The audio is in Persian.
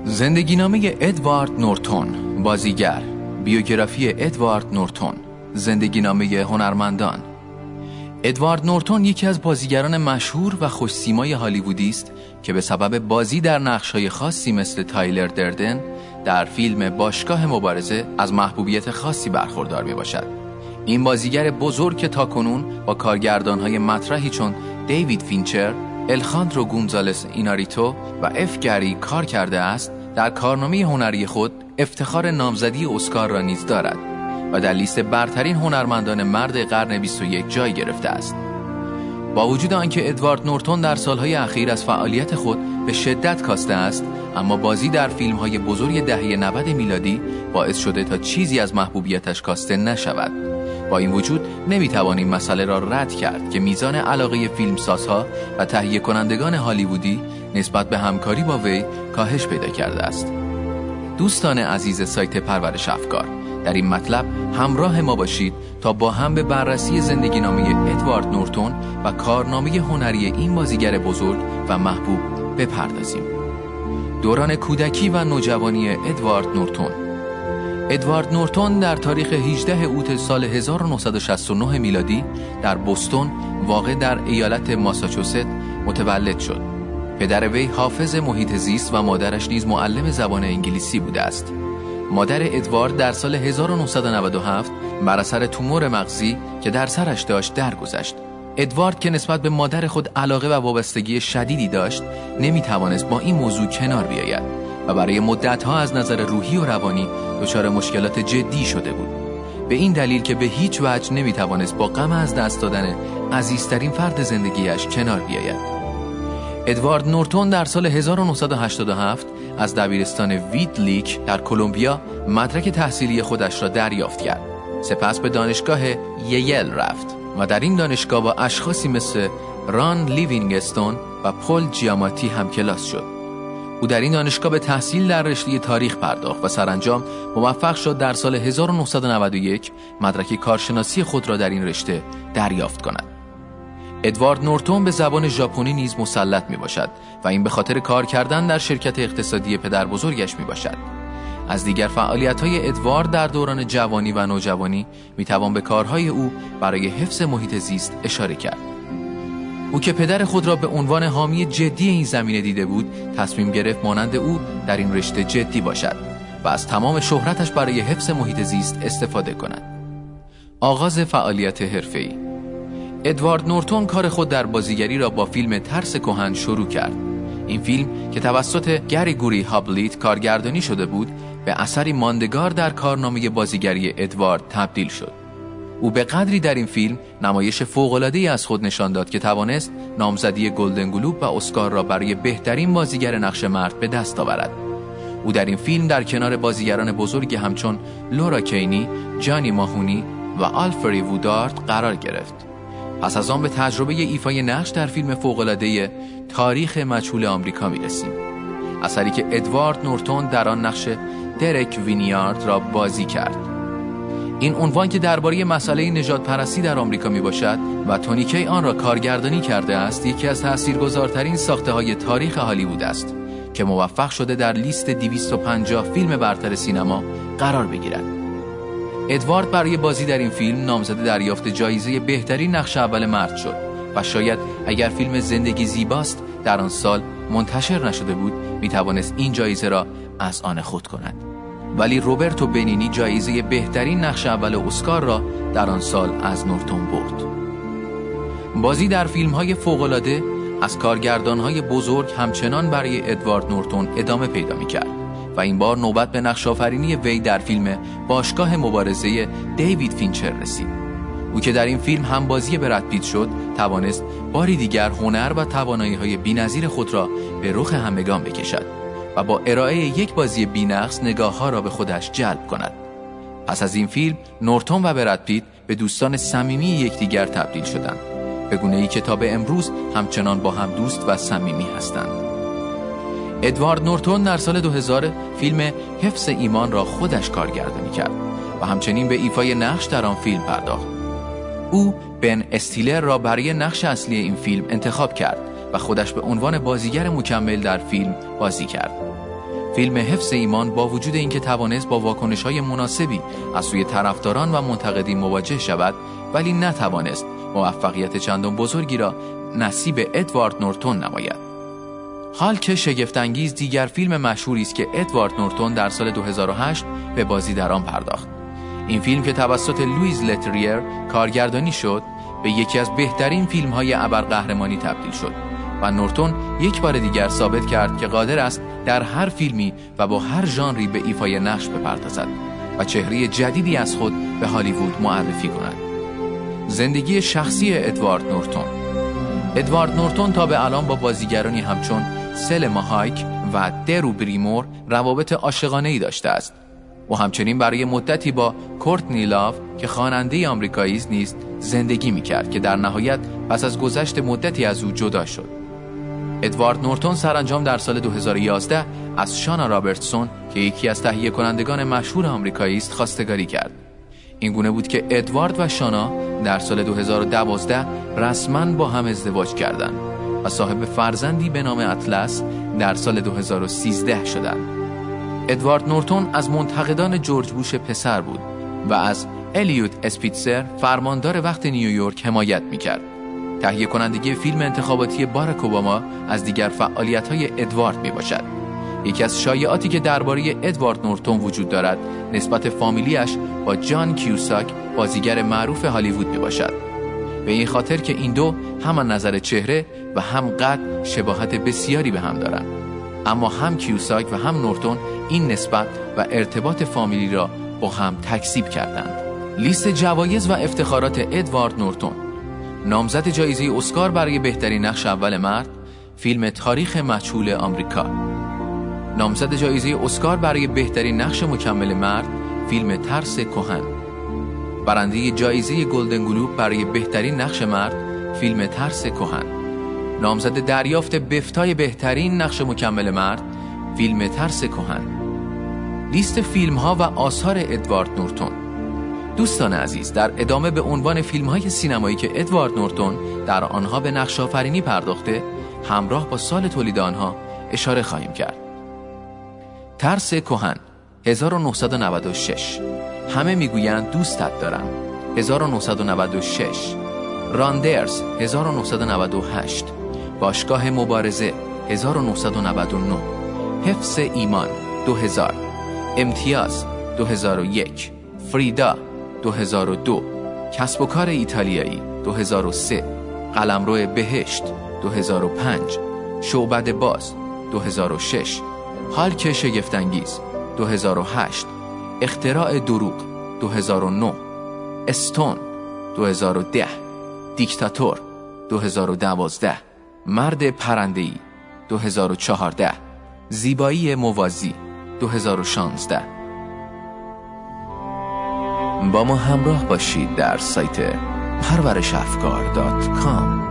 زندگینامه ادوارد نورتون، بازیگر. بیوگرافی ادوارد نورتون. زندگینامه هنرمندان. ادوارد نورتون یکی از بازیگران مشهور و خوش‌سیمای هالیوودی است که به سبب بازی در نقش‌های خاصی مثل تایلر دردن در فیلم باشگاه مبارزه از محبوبیت خاصی برخوردار می‌باشد. این بازیگر بزرگ که تاکنون با کارگردان‌های مطرحی چون دیوید فینچر، الخاندرو گونزالس ایناریتو و اف گری کار کرده است، در کارنامه هنری خود افتخار نامزدی اسکار را نیز دارد و در لیست برترین هنرمندان مرد قرن 21 جای گرفته است. با وجود آنکه ادوارد نورتون در سالهای اخیر از فعالیت خود به شدت کاسته است، اما بازی در فیلم‌های بزرگ دهه 90 میلادی باعث شده تا چیزی از محبوبیتش کاسته نشود. با این وجود نمیتوان این مسئله را رد کرد که میزان علاقه فیلمسازها و تهیه کنندگان هالیوودی نسبت به همکاری با وی کاهش پیدا کرده است. دوستان عزیز سایت پرورش افکار، در این مطلب همراه ما باشید تا با هم به بررسی زندگینامه ادوارد نورتون و کارنامه هنری این بازیگر بزرگ و محبوب بپردازیم. دوران کودکی و نوجوانی ادوارد نورتون. ادوارد نورتون در تاریخ 18 اوت سال 1969 میلادی در بوستون واقع در ایالت ماساچوست متولد شد. پدر وی حافظ محیط زیست و مادرش نیز معلم زبان انگلیسی بوده است. مادر ادوارد در سال 1997 بر اثر تومور مغزی که در سرش داشت درگذشت. ادوارد که نسبت به مادر خود علاقه و وابستگی شدیدی داشت، نمیتوانست با این موضوع کنار بیاید و برای مدتها از نظر روحی و روانی دچار مشکلات جدی شده بود. به این دلیل که به هیچ وجه نمیتوانست با غم از دست دادن عزیزترین فرد زندگیش کنار بیاید. ادوارد نورتون در سال 1987 از دبیرستان ویدلیک در کلمبیا مدرک تحصیلی خودش را دریافت کرد. سپس به دانشگاه ییل رفت و در این دانشگاه با اشخاصی مثل ران لیوینگستون و پل جیاماتی هم کلاس شد. او در این دانشگاه به تحصیل در رشته تاریخ پرداخت و سرانجام موفق شد در سال 1991 مدرک کارشناسی خود را در این رشته دریافت کند. ادوارد نورتون به زبان ژاپنی نیز مسلط می باشد و این به خاطر کار کردن در شرکت اقتصادی پدر بزرگش می باشد. از دیگر فعالیت‌های ادوارد در دوران جوانی و نوجوانی می توان به کارهای او برای حفظ محیط زیست اشاره کرد. او که پدر خود را به عنوان حامی جدی این زمینه دیده بود، تصمیم گرفت مانند او در این رشته جدی باشد و از تمام شهرتش برای حفظ محیط زیست استفاده کند. آغاز فعالیت حرفه‌ای. ادوارد نورتون کار خود در بازیگری را با فیلم ترس کهن شروع کرد. این فیلم که توسط گریگوری هابلیت کارگردانی شده بود، به اثری ماندگار در کارنامه بازیگری ادوارد تبدیل شد. او به قدری در این فیلم نمایش فوق‌العاده‌ای از خود نشان داد که توانست نامزدی گلدن گلوب و اسکار را برای بهترین بازیگر نقش مرد به دست آورد. او در این فیلم در کنار بازیگران بزرگی همچون لورا کینی، جانی ماهونی و آلفری وودارد قرار گرفت. پس از آن به تجربه ایفای نقش در فیلم فوق‌العاده تاریخ مجهول آمریکا می‌رسیم. اثری که ادوارد نورتون در آن نقش درک وینیارد را بازی کرد. این عنوان که درباره مسئله نژاد پرستی در آمریکا میباشد و تونی کی آن را کارگردانی کرده است، یکی از تاثیرگذارترین ساخته‌های تاریخ هالیوود است که موفق شده در لیست 250 فیلم برتر سینما قرار بگیرد. ادوارد برای بازی در این فیلم نامزد دریافت جایزه بهترین نقش اول مرد شد و شاید اگر فیلم زندگی زیباست در آن سال منتشر نشده بود، میتوانست این جایزه را از آن خود کند. ولی روبرتو بنینی جایزه بهترین نقش اول اسکار را در آن سال از نورتون برد. بازی در فیلم‌های فوق‌العاده از کارگردان‌های بزرگ همچنان برای ادوارد نورتون ادامه پیدا می‌کرد و این بار نوبت به نقش‌آفرینی وی در فیلم باشگاه مبارزه دیوید فینچر رسید. او که در این فیلم هم بازی براد پیت شد، توانست باری دیگر هنر و توانایی‌های بی‌نظیر خود را به رخ همگان بکشد و با ارائه یک بازی بی‌نقص نگاه‌ها را به خودش جلب کند. پس از این فیلم نورتون و براد پیت به دوستان صمیمی یکدیگر تبدیل شدند، به گونه‌ای که تا به امروز همچنان با هم دوست و صمیمی هستند. ادوارد نورتون در سال 2000 فیلم حفظ ایمان را خودش کارگردانی کرد و همچنین به ایفای نقش در آن فیلم پرداخت. او بن استیلر را برای نقش اصلی این فیلم انتخاب کرد و خودش به عنوان بازیگر مکمل در فیلم بازی کرد. فیلم حفظ ایمان با وجود اینکه توانست با واکنش‌های مناسبی از سوی طرفداران و منتقدین مواجه شود، ولی نتوانست موفقیت چندان بزرگی را نصیب ادوارد نورتون نماید. هالک شگفت‌انگیز دیگر فیلم مشهوری است که ادوارد نورتون در سال 2008 به بازی در آن پرداخت. این فیلم که توسط لوئیس لتریر کارگردانی شد، به یکی از بهترین فیلم‌های ابرقهرمانی تبدیل شد و نورتون یک بار دیگر ثابت کرد که قادر است در هر فیلمی و با هر ژانری به ایفای نقش بپردازد و چهره جدیدی از خود به هالیوود معرفی کند. زندگی شخصی ادوارد نورتون. ادوارد نورتون تا به الان با بازیگرانی همچون سلما هایک و درو بریمور روابط عاشقانه‌ای داشته است و همچنین برای مدتی با کورتنی لاو که خواننده آمریکایی است نیز زندگی می‌کرد که در نهایت پس از گذشت مدتی از او جدا شد. ادوارد نورتون سرانجام در سال 2011 از شانا رابرتسون که یکی از تهیه کنندگان مشهور آمریکایی است خواستگاری کرد. این گونه بود که ادوارد و شانا در سال 2012 رسما با هم ازدواج کردند و صاحب فرزندی به نام اطلس در سال 2013 شدند. ادوارد نورتون از منتقدان جورج بوش پسر بود و از الیوت اسپیتزر فرماندار وقت نیویورک حمایت می‌کرد. تهیه کنندگی فیلم انتخاباتی باراک اوباما از دیگر فعالیت‌های ادوارد میباشد. یکی از شایعاتی که درباره ادوارد نورتون وجود دارد نسبت فامیلیش با جان کیوساک بازیگر معروف هالیوود میباشد، به این خاطر که این دو هم از نظر چهره و هم قد شباهت بسیاری به هم دارند. اما هم کیوساک و هم نورتون این نسبت و ارتباط فامیلی را با هم تکذیب کردند. لیست جوایز و افتخارات ادوارد نورتون. نامزد جایزه اسکار برای بهترین نقش اول مرد، فیلم تاریخ مجهول آمریکا. نامزد جایزه اسکار برای بهترین نقش مکمل مرد، فیلم ترس کهن. برنده جایزه گلدن گلوب برای بهترین نقش مرد، فیلم ترس کهن. نامزد دریافت بفتای بهترین نقش مکمل مرد، فیلم ترس کهن. لیست فیلم ها و آثار ادوارد نورتون. دوستان عزیز، در ادامه به عنوان فیلم های سینمایی که ادوارد نورتون در آنها به نقش آفرینی پرداخته همراه با سال تولید آنها اشاره خواهیم کرد. ترس کهن 1996. همه میگویند دوستت دارم 1996. راندرز 1998. باشگاه مبارزه 1999. حفظ ایمان 2000. امتیاز 2001. فریدا 2002. کسب و کار ایتالیایی 2003. قلمرو بهشت 2005. شعبده باز 2006. هالک شگفت‌انگیز 2008. اختراع دروغ 2009. استون 2010. دیکتاتور 2012. مرد پرنده‌ای 2014. زیبایی موازی 2016. با ما همراه باشید در سایت پرورشافکار.com.